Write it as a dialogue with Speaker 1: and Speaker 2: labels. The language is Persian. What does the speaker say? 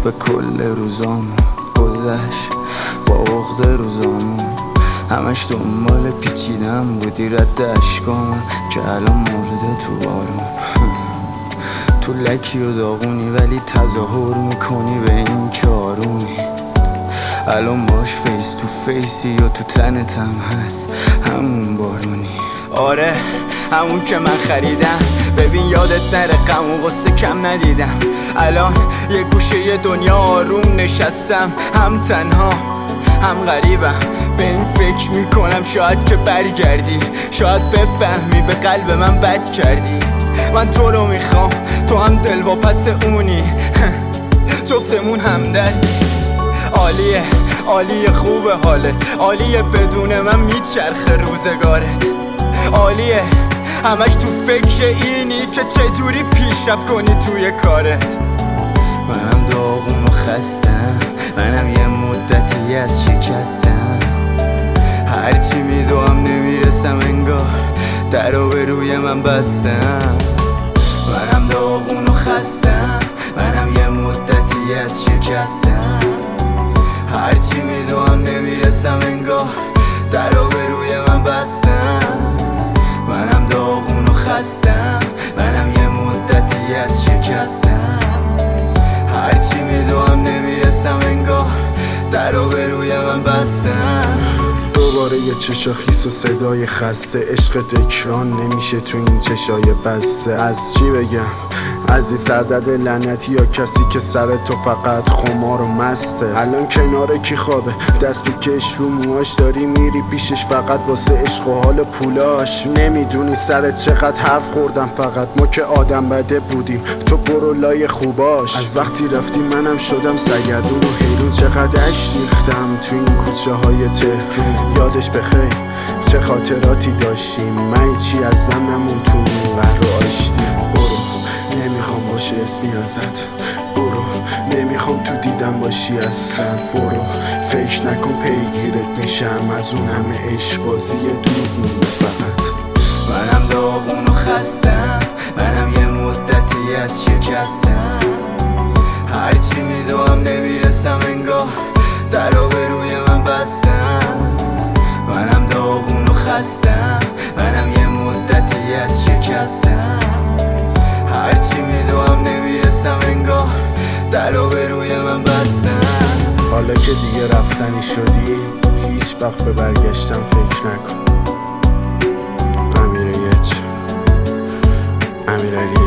Speaker 1: به کل روزامون گذشت با عقده روزامون، همش دنبال پیچیدم بودی رد اشکامون که الان مرده تو بارون. تو لکی و داغونی ولی تظاهر میکنی به این که آرومی. الان باش فیس تو فیسی یا تو تنتم هست همون بارونی. آره همون که من خریدم، ببین یادت نره غم و غصه کم ندیدم. الان یه گوشه دنیا آروم نشستم، هم تنها هم غریبم. به این فکر میکنم شاید که برگردی، شاید بفهمی به قلب من بد کردی. من تو رو میخوام، تو هم دلواپس اونی، جفتمون همدردی. عالیه عالیه خوبه حالت، عالیه بدون من میچرخه روزگارت. عالیه همش تو فکر اینی که چجوری پیشرفت کنی توی کارت. منم داغون و خستم، منم یه مدتی از شکستم. هرچی میدوام نمیرسم انگار درو به روی من بستم. منم داغون و خستم، منم یه مدتی از شکستم. هرچی میدوام نمیرسم انگار درو به روی من بستم. منم داغون و خستم، منم یه مدتی از شکستم. هرچی میدوام نمیرسم انگار درو به روی من بستم.
Speaker 2: دوباره یه چشا خیس و صدای خسته، عشق تکران نمیشه تو این چشای بسته. از چی بگم؟ از این سردرد لعنتی یا کسی که سر تو فقط خمار و مسته. الان کنار کی خوابه؟ دست بکش رو موهاش، داری میری پیشش فقط واسه عشق و حال پولاش. نمیدونی سرت چقدر حرف خوردم، فقط ما که آدم بده بودیم، تو برو لای خوباش. از وقتی رفتی منم شدم سرگردون و حیرون، چقدر اشک ریختم تو این کوچه های تهرون. یادش بخیر چه خاطراتی داشتیم، من چی از نمون تو این قهر و آشتی. برو نمیخوام باشه اسمی ازت، برو نمیخوام تو دیدم باشی اصلا. برو فکر نکن پیگیرت میشم، از اون همه عشق بازی دروغ مونده فقط.
Speaker 1: منم داغون و خستم، منم یه مدتی از شکستم. هرچی میدوام نمیرسم انگار درو به روی من بستم. منم داغون و خستم، منم یه مدتی از شکستم. هرچی میدوام نمیرسم انگار درو به روی من بستم.
Speaker 2: حالا که دیگه رفتنی شدی هیچ وقت به برگشتم فکر نکن. امیر علی